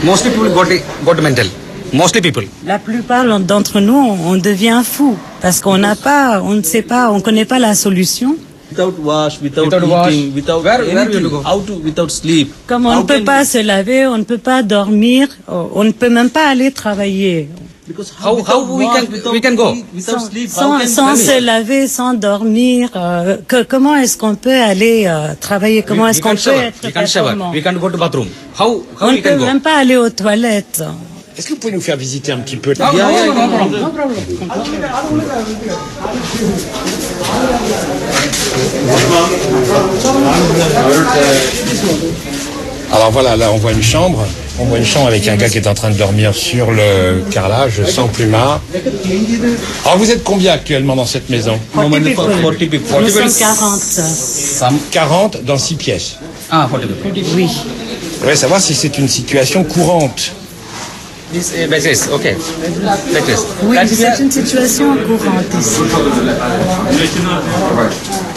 Mostly people got mental. Mostly people. La plupart d'entre nous, on devient fou parce qu'on n'a pas, on ne sait pas, on connaît pas la solution. Without wash, without eating, without anything, without sleep. Comme on ne peut pas se laver, on ne peut pas dormir, on ne peut même pas aller travailler. How we can go? Sans se laver, sans dormir, comment est-ce qu'on peut aller travailler? Comment est-ce qu'on peut être performant? We can't go to bathroom. How On ne we can peut go? même pas aller aux toilettes. Est-ce que vous pouvez nous faire visiter un petit peu? No problem. Alors voilà, là on voit une chambre. On voit une chambre avec un gars qui est en train de dormir sur le carrelage, sans plumard. Alors vous êtes combien actuellement dans cette maison? 40 people. 40 people. Nous sommes 40. 40 dans 6 pièces. Ah, 40 people. Oui. Je voudrais savoir si c'est une situation courante. This like this, okay. Like this. Oui, c'est une situation courante ici.